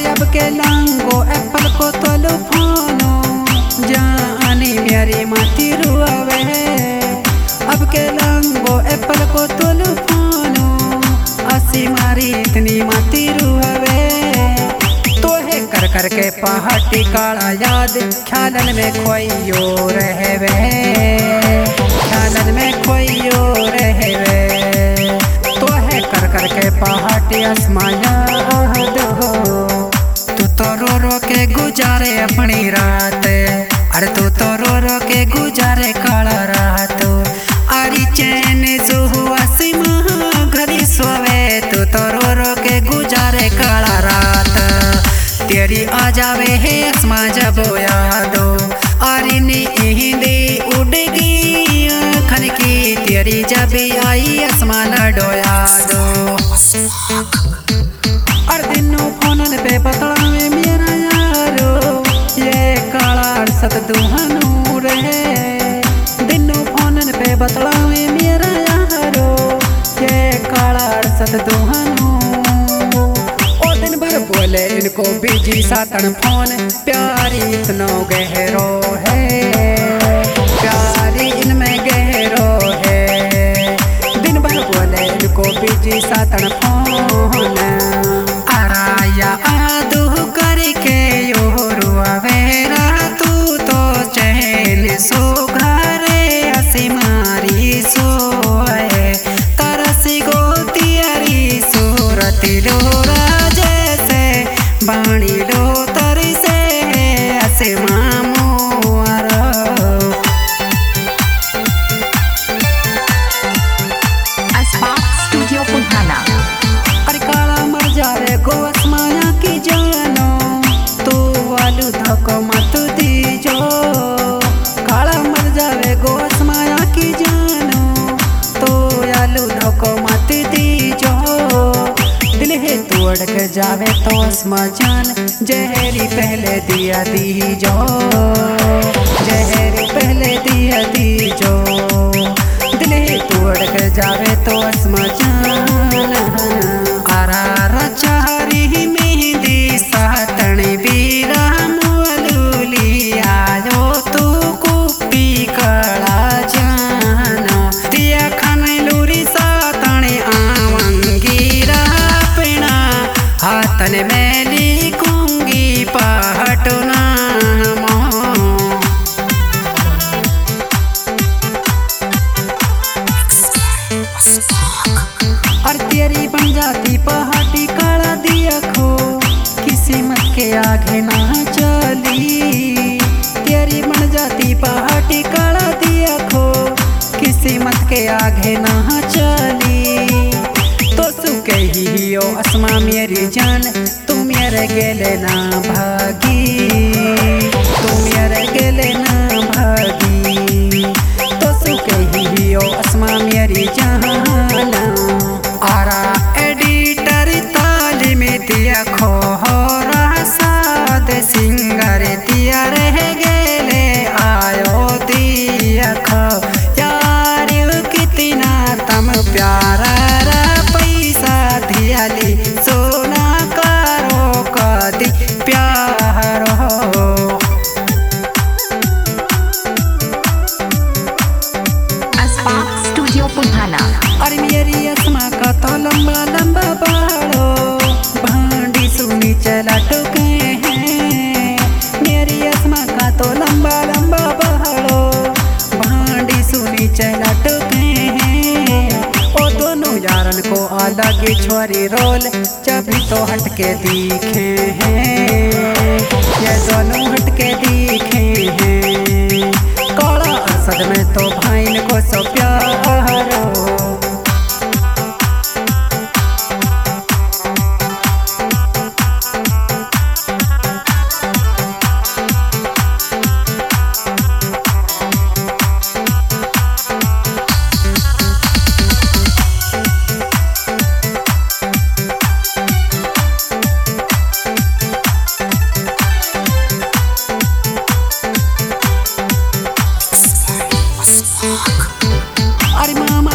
अब के लांगो एप्पल को तोलो फोनो जानी मेरी माती रुआवे। अब के लांगो एप्पल को तोलो फोनो असी मारी इतनी माती रुआवे। तो है कर कर के पहाटी काला याद ख्यालन में खोइयो रहवे, ख्यालन में खोइयो रहवे। तो है कर कर के पहाटी आसमाया हो। तू तो रो रो के गुजारे अपनी रात, अरे तू तो रो रो के गुजारे काला रात। अरे चैन जो हुआ सीमा घड़ी सोवे, तू तो रो रो के गुजारे काला रात। तेरी आ जावे है आसमां जब यादो, अरे नींदी उड़ेगी आँखन की तेरी जब आई आसमां लडोया दो। और दिनों फोनन पे बतलावे मेरा यारो ये काला अरसत दुहनूर है। दिनों फोनन पे बतलावे मेरा यारो ये काला अरसत दुहनूर। ओ दिन भर बोले इनको बिजी सातन फोन, प्यारी इतना गहरो है, प्यारी इनमें गहरो है। दिन भर बोले इनको बिजी सातन फोन, आराया आदू करके यो रुआवेरा। तू तो चैन सो घरे हसी मारी सोए, तरसी गो तियारी सूरती लोरा जैसे बाणी लो तरी से हसे मामू आरो। Spark Studio Pulhana। अरे काला मर जा रे गो आसमाया की जानो, तू वालू धक्को मत दीजो। काला मर जावे गो आसमाया की जानो, तो आलू धक्को मत दीजो। दिल है तू अड़क जावे तो आसमां जान, जहरी पहले दिया दीजो, जहरी पहले दिया दीजो। दिल है तू अड़क जावे तो आसमां जान, आरा चारी मेहंदी सातणी बीरा मुअलूली आयो। तू कुपी कला जानो दिया खाने लूरी सातणी आवांगीरा पिना हाथन मैली कुंगी पहटना मो। और तेरी बन जाती पहाटी काला दिया खो, किस्मत के आगे ना चली। तेरी बन जाती पहाटी काला दिया खो, किस्मत के आगे ना चली। तो सुके ही हो आसमां मेरी जान, तू मेरे गेले ना भागी, तू मेरे गेले ना भागी। तो सुके ही हो आसमां मेरी जान, आरा एडिटर ताली में दिया खो साद सिंगर दिया रह गेले आयो दिया खो। यार कितना तम प्यारा रा पैसा दियाली सोना करो कदी प्यार हो। Spark Studio Pulhana। अरे मेरी आसमां का तो लंबा लंबा बाड़ो, भांडी सुनी चला टुके हैं। मेरी आसमां का तो लंबा लंबा बाड़ो, भांडी सुनी चला टुके हैं। ओ दोनों यारन को अलग छोरी रोल जब तो हटके दिखे हैं, ये दोनों हटके दिखे हैं। काला अरसद में तो भाईन को सो प्यारो। अरे मामा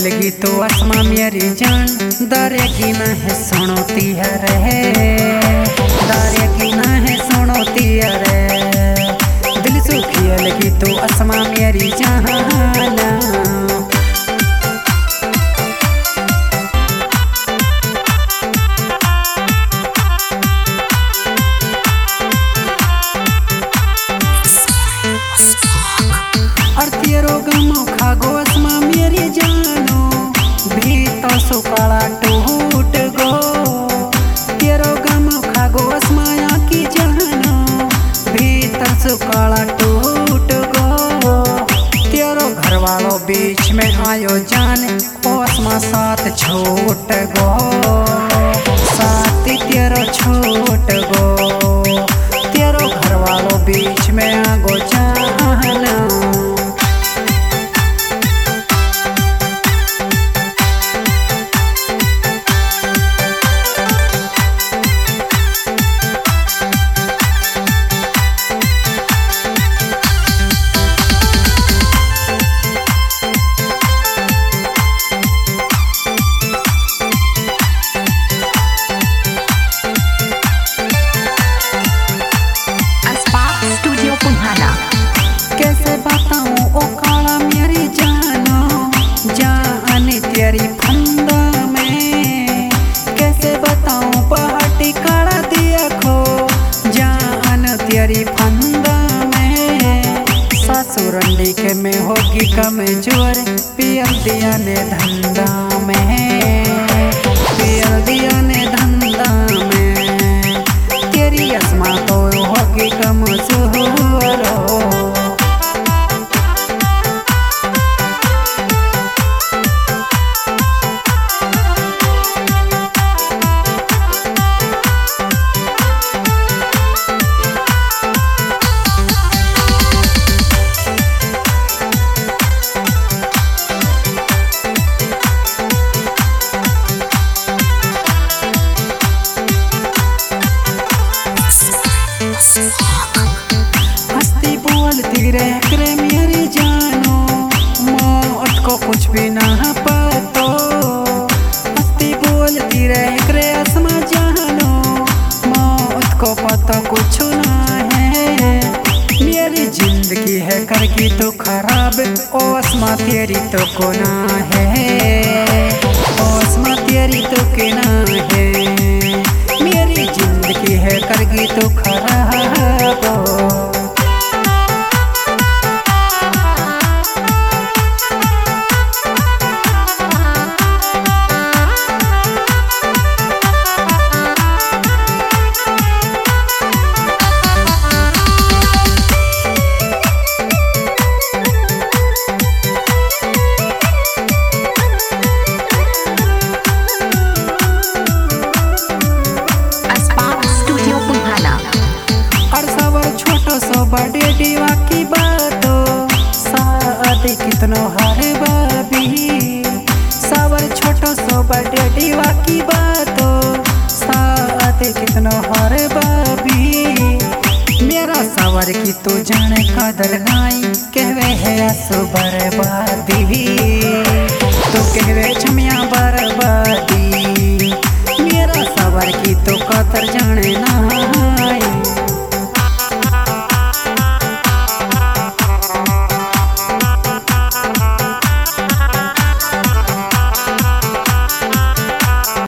लगी तो आसमां मेरी जान दरिया की ना है सुनोती है रे, दरिया की ना है सुनोती है रे। दिल सुखी लगी तो आसमां मेरी जान। तेरो गमो खागो आसमां मेरी जानो भी तो सुकाला टूट गो। तेरो गमो खागो आसमां की जानो भी तो सुकाला टूट गो। तेरो घर वालों बीच में आयो जान ओ आसमां साथ छूट गो, साथ तेरो छूट गो। तेरो घर वालों बीच में आगो जान। कैसे बताऊं ओ काला मेरी जानो जान तेरी फंदा में, कैसे बताऊं पहाटी काला दिया खो जान तेरी फंदा में। ससुरंडी के में होगी कमजोर पियल दिया ने धंधा में, पियल दिया ने धंधा में। तेरी आसमां तो होगी कमजोर। हंसती बोलती रह करे मेरी जानो मौत को कुछ भी ना पतो। हंसती बोलती रह करे आसमां जानो मौत को पता कुछ ना है। मेरी जिंदगी है करगी तो खराब ओ आसमां तेरी तो को ना है, ओ आसमां तेरी तो के ना है। मेरी जिंदगी है करगी तो खराब। बड़े दीवा की बातो शादी कितनो हर बाबी, सावर छोटो सो बड़े दीवा की बातो शादी कितनो हर बाबी। मेरा सावर की तो जाने कदर नाई कहवे है आसो बर्बादी, तो कहवे छमिया बर्बादी। मेरा सावर की तो कदर जाने ना।